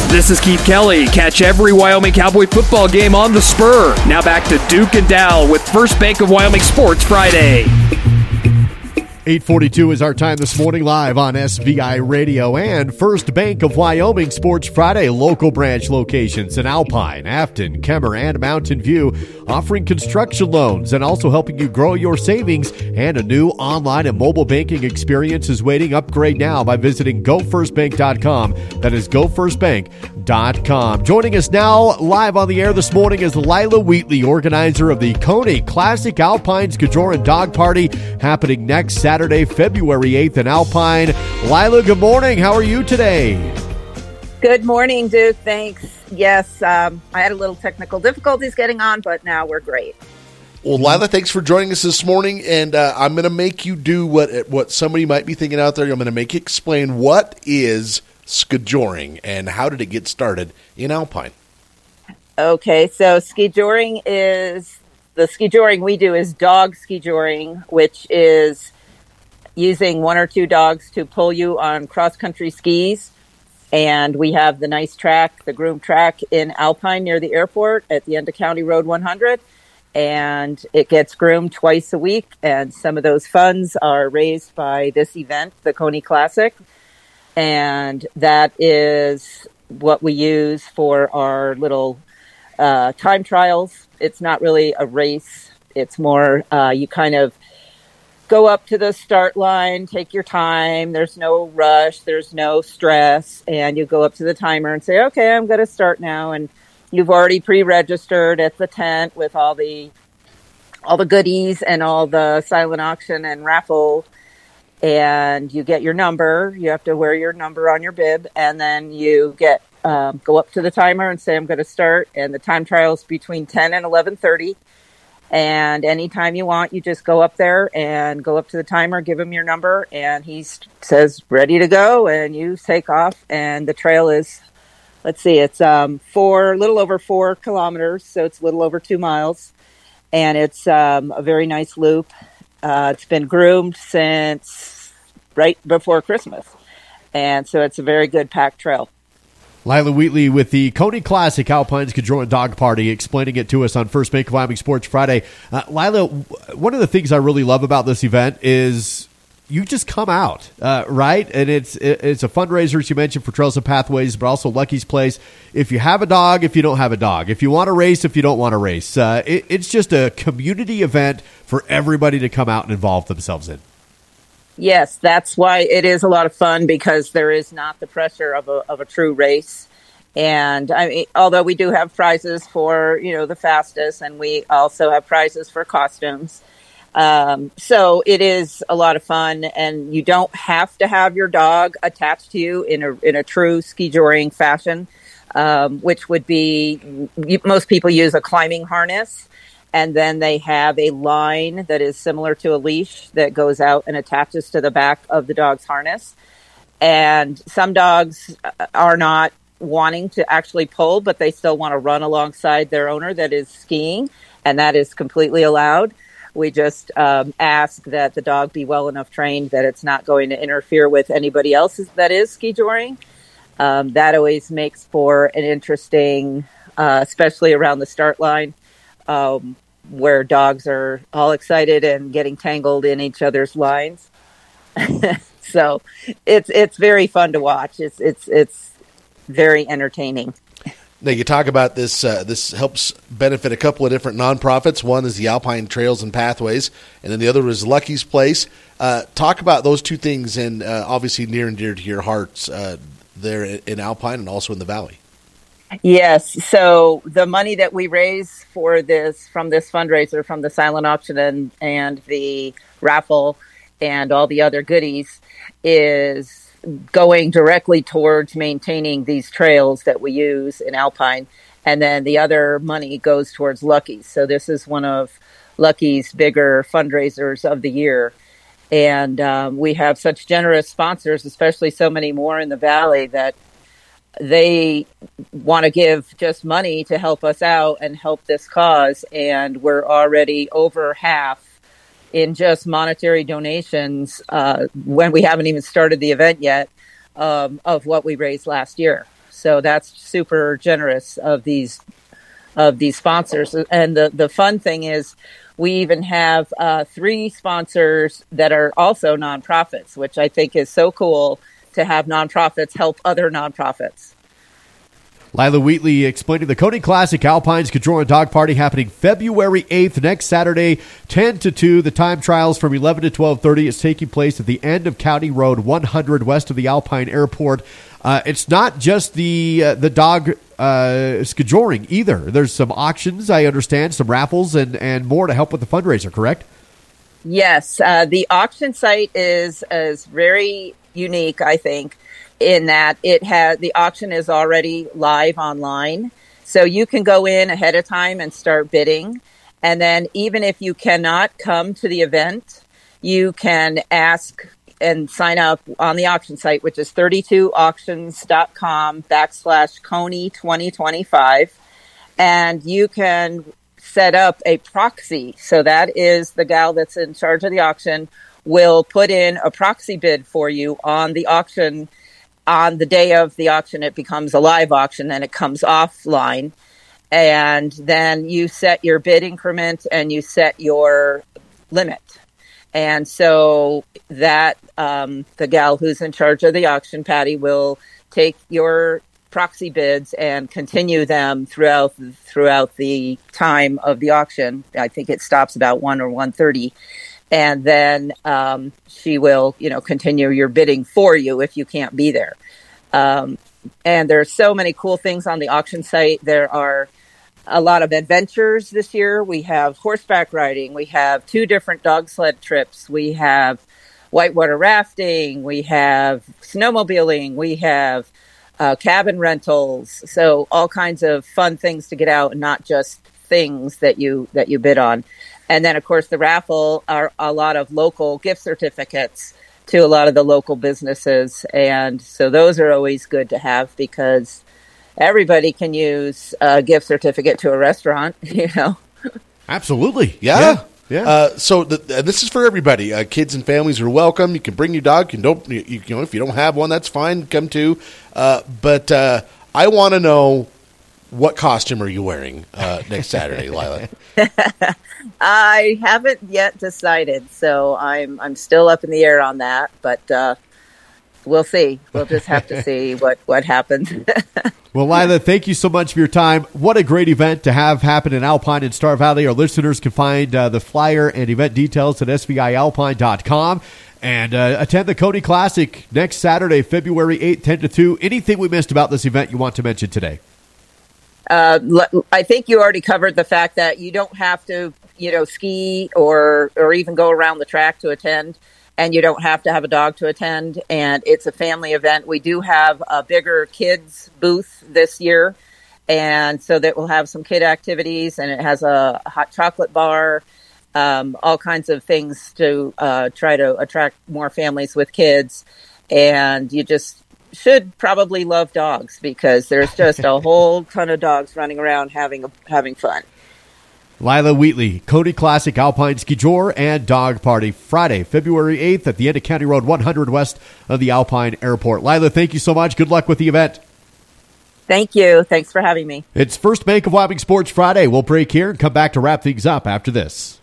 This is Keith Kelly. Catch every Wyoming Cowboy football game on the Spur. Now back to Duke and Dal with First Bank of Wyoming Sports Friday. 8:42 is our time this morning, live on SVI Radio and First Bank of Wyoming Sports Friday. Local branch locations in Alpine, Afton, Kemmer, and Mountain View, offering construction loans and also helping you grow your savings. And a new online and mobile banking experience is waiting. Upgrade now by visiting gofirstbank.com. That is gofirstbank.com. Joining us now live on the air this morning is Lila Wheatley, organizer of the Coney Classic Alpine Skijoran Dog Party, happening next Saturday, February 8th in Alpine. Lila, good morning. How are you today? Good morning, Duke. Thanks. Yes, I had a little technical difficulties getting on, but now we're great. Well, Lila, thanks for joining us this morning, and I'm going to make you do what somebody might be thinking out there. I'm going to make you explain what is skijoring and how did it get started in Alpine. Okay, so skijoring is, the skijoring we do is dog skijoring, which is using one or two dogs to pull you on cross-country skis. And we have the nice track, the groomed track in Alpine near the airport at the end of County Road 100. And it gets groomed twice a week. And some of those funds are raised by this event, the Coney Classic. And that is what we use for our little time trials. It's not really a race. It's more you kind of go up to the start line, take your time. There's no rush. There's no stress. And you go up to the timer and say, okay, I'm going to start now. And you've already pre-registered at the tent with all the goodies and all the silent auction and raffle. And you get your number. You have to wear your number on your bib. And then you get go up to the timer and say, I'm going to start. And the time trial is between 10 and 11:30. And anytime you want, you just go up there and go up to the timer, give him your number, and he says, ready to go, and you take off. And the trail is, let's see, it's little over 4 kilometers, so it's a little over 2 miles. And it's a very nice loop. It's been groomed since right before Christmas. And so it's a very good packed trail. Lila Wheatley with the Coney Classic Alpine Skijoran Dog Party, explaining it to us on First Bank of Wyoming Sports Friday. Lila, one of the things I really love about this event is you just come out, right? And it's a fundraiser, as you mentioned, for Trails and Pathways, but also Lucky's Place. If you have a dog, if you don't have a dog, if you want to race, if you don't want to race, it's just a community event for everybody to come out and involve themselves in. Yes, that's why it is a lot of fun, because there is not the pressure of a true race. And I mean, although we do have prizes for, the fastest, and we also have prizes for costumes. So it is a lot of fun, and you don't have to have your dog attached to you in a true skijoring fashion, which would be, most people use a climbing harness. And then they have a line that is similar to a leash that goes out and attaches to the back of the dog's harness. And some dogs are not wanting to actually pull, but they still want to run alongside their owner that is skiing, and that is completely allowed. We just ask that the dog be well enough trained that it's not going to interfere with anybody else that is skijoring. That always makes for an interesting, especially around the start line, where dogs are all excited and getting tangled in each other's lines. So it's very fun to watch. It's very entertaining. Now, you talk about this. This helps benefit a couple of different nonprofits. One is the Alpine Trails and Pathways, and then the other is Lucky's Place. Talk about those two things, and obviously near and dear to your hearts there in Alpine and also in the Valley. Yes. So the money that we raise for this, from this fundraiser, from the silent auction and the raffle and all the other goodies, is going directly towards maintaining these trails that we use in Alpine. And then the other money goes towards Lucky's. So this is one of Lucky's bigger fundraisers of the year. And we have such generous sponsors, especially so many more in the Valley, that they want to give just money to help us out and help this cause. And we're already over half in just monetary donations when we haven't even started the event yet of what we raised last year. So that's super generous of these sponsors. And the fun thing is we even have 3 sponsors that are also nonprofits, which I think is so cool to have nonprofits help other nonprofits. Lila Wheatley explaining the Coney Classic Alpine Ski-Joring Dog Party happening February 8th, next Saturday, 10 to 2. The time trials from 11 to 12:30 is taking place at the end of County Road 100 west of the Alpine Airport. It's not just the dog ski-joring either. There's some auctions, I understand, some raffles and more to help with the fundraiser, correct? Yes. The auction site is very unique, I think, in that the auction is already live online. So you can go in ahead of time and start bidding. And then even if you cannot come to the event, you can ask and sign up on the auction site, which is 32auctions.com/Coney2025. And you can set up a proxy. So that is the gal that's in charge of the auction will put in a proxy bid for you on the auction. On the day of the auction, it becomes a live auction, then it comes offline. And then you set your bid increment and you set your limit. And so that the gal who's in charge of the auction, Patty, will take your proxy bids and continue them throughout the time of the auction. I think it stops about 1 or 1:30. And then she will, continue your bidding for you if you can't be there. And there's so many cool things on the auction site. There are a lot of adventures this year. We have horseback riding. We have 2 different dog sled trips. We have whitewater rafting. We have snowmobiling. We have cabin rentals. So all kinds of fun things to get out and not just things that you bid on. And then, of course, the raffle are a lot of local gift certificates to a lot of the local businesses. And so those are always good to have because everybody can use a gift certificate to a restaurant, Absolutely. Yeah. Yeah. So this is for everybody. Kids and families are welcome. You can bring your dog. If you don't have one, that's fine. Come too. But I want to know, what costume are you wearing next Saturday, Lila? I haven't yet decided, so I'm still up in the air on that. But we'll see. We'll just have to see what happens. Well, Lila, thank you so much for your time. What a great event to have happen in Alpine and Star Valley. Our listeners can find the flyer and event details at svialpine.com. And attend the Coney Classic next Saturday, February 8th, 10 to 2. Anything we missed about this event you want to mention today? I think you already covered the fact that you don't have to, ski or even go around the track to attend, and you don't have to have a dog to attend. And it's a family event. We do have a bigger kids booth this year, and so that we'll have some kid activities, and it has a hot chocolate bar, all kinds of things to try to attract more families with kids. And you just should probably love dogs because there's just a whole ton of dogs running around having fun. Lila Wheatley, Coney Classic Alpine Ski-Jor and Dog Party, Friday, February 8th at the end of County Road 100 west of the Alpine Airport. Lila, thank you so much. Good luck with the event. Thank you. Thanks for having me. It's First Bank of Wyoming Sports Friday. We'll break here and come back to wrap things up after this.